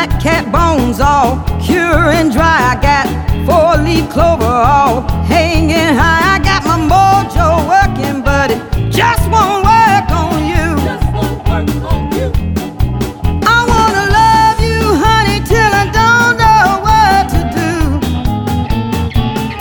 black cat bones all curing dry. I got four-leaf clover all hanging high.